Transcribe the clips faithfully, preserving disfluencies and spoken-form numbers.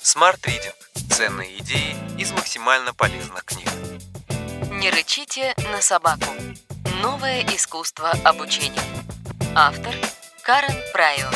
Smart Reading. Ценные идеи из максимально полезных книг. Не рычите на собаку. Новое искусство обучения. Автор Карен Прайор.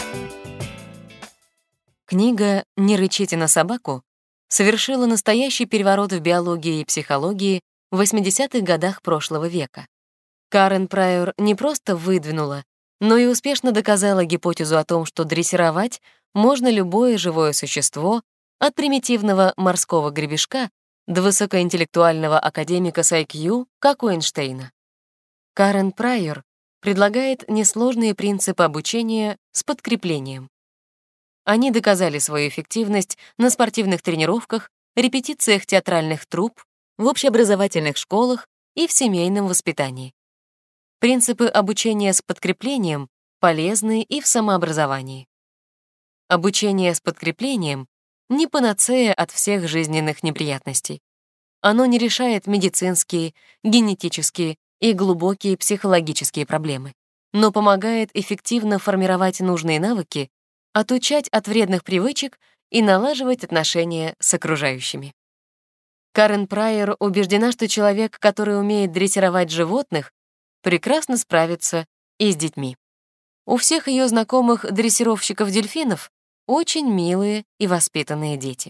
Книга «Не рычите на собаку» совершила настоящий переворот в биологии и психологии в восьмидесятых годах прошлого века. Карен Прайор не просто выдвинула, но и успешно доказала гипотезу о том, что дрессировать можно любое живое существо, от примитивного морского гребешка до высокоинтеллектуального академика с ай кью, как у Эйнштейна. Карен Прайор предлагает несложные принципы обучения с подкреплением. Они доказали свою эффективность на спортивных тренировках, репетициях театральных труп, в общеобразовательных школах и в семейном воспитании. Принципы обучения с подкреплением полезны и в самообразовании. Обучение с подкреплением не панацея от всех жизненных неприятностей. Оно не решает медицинские, генетические и глубокие психологические проблемы, но помогает эффективно формировать нужные навыки, отучать от вредных привычек и налаживать отношения с окружающими. Карен Прайор убеждена, что человек, который умеет дрессировать животных, прекрасно справится и с детьми. У всех ее знакомых дрессировщиков дельфинов очень милые и воспитанные дети.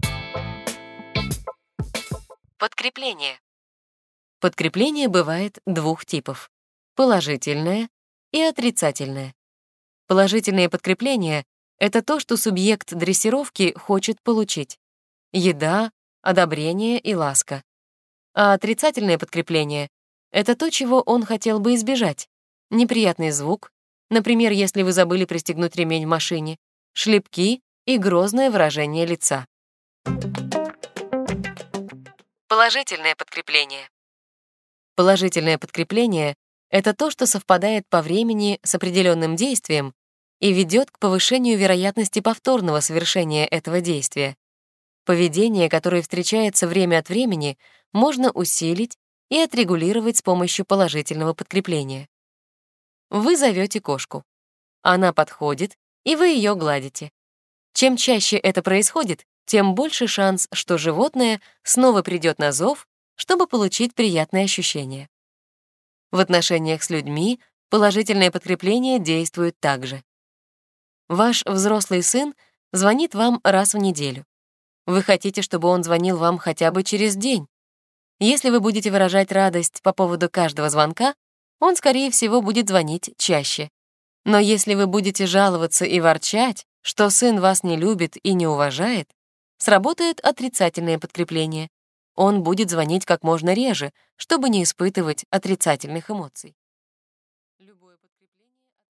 Подкрепление. Подкрепление бывает двух типов — положительное и отрицательное. Положительное подкрепление — это то, что субъект дрессировки хочет получить — еда, одобрение и ласка. А отрицательное подкрепление — это то, чего он хотел бы избежать — неприятный звук, например, если вы забыли пристегнуть ремень в машине, шлепки и грозное выражение лица. Положительное подкрепление. Положительное подкрепление — это то, что совпадает по времени с определенным действием и ведет к повышению вероятности повторного совершения этого действия. Поведение, которое встречается время от времени, можно усилить и отрегулировать с помощью положительного подкрепления. Вы зовете кошку. Она подходит, и вы ее гладите. Чем чаще это происходит, тем больше шанс, что животное снова придет на зов, чтобы получить приятные ощущения. В отношениях с людьми положительное подкрепление действует так же. Ваш взрослый сын звонит вам раз в неделю. Вы хотите, чтобы он звонил вам хотя бы через день. Если вы будете выражать радость по поводу каждого звонка, он, скорее всего, будет звонить чаще. Но если вы будете жаловаться и ворчать, что сын вас не любит и не уважает, сработает отрицательное подкрепление. Он будет звонить как можно реже, чтобы не испытывать отрицательных эмоций. Любое подкрепление